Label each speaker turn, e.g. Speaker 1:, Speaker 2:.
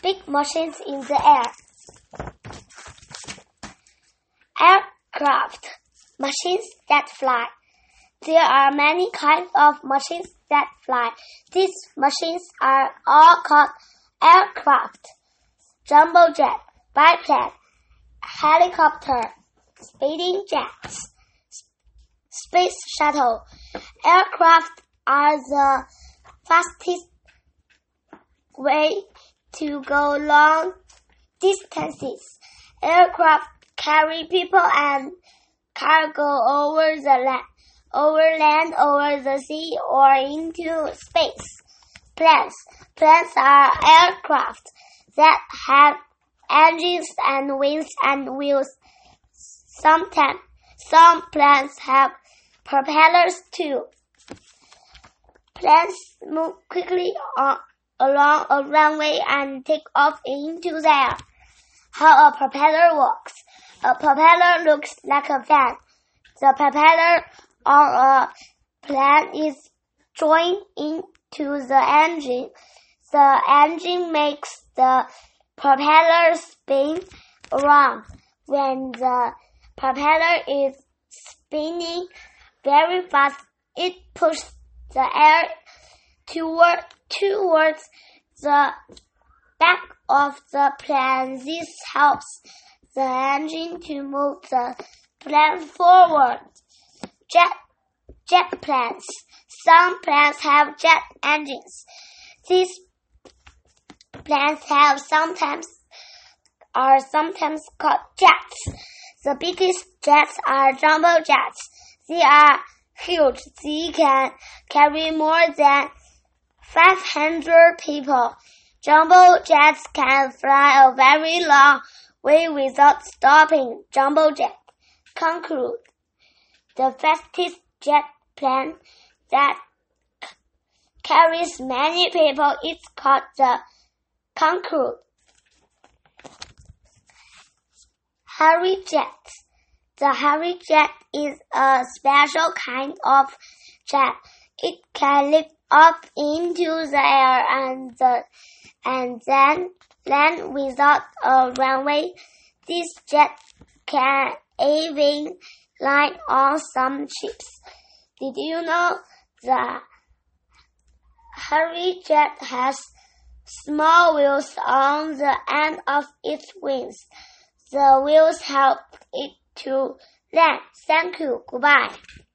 Speaker 1: big machines in the air. Aircraft, machines that fly. There are many kinds of machines that fly. These machines are all called aircraft. Jumbo jet, biplane, helicopter, speeding jets, space shuttle. Aircraft are the fastest way to go long distances. Aircraft carry people and cargo over land, over the sea, or into space. Planes. Planes are aircraft that have engines and wings and wheels. Some planes have propellers too. Planes move quickly along a runway and take off into the air. How a propeller works. A propeller looks like a fan. The propeller on a plane is joined into the engine. The engine makes the propeller spin around. When the propeller is spinning very fast, it pushes the air towards the back of the plane. This helps the engine to move the plane forward. Jet planes. Some planes have jet engines. These planes are sometimes called jets. The biggest jets are jumbo jets. They are huge. They can carry more than 500 people. Jumbo jets can fly a very long way without stopping. Jumbo jet. Concorde. The fastest jet plane that carries many people is called the Concorde. Harry jet. The Harry jet is a special kind of jet. It can lift up into the air and then land without a runway. This jet can even land on some ships. Did you know the Harry jet has small wheels on the end of its wings? The wheels help it to land. Thank you. Goodbye.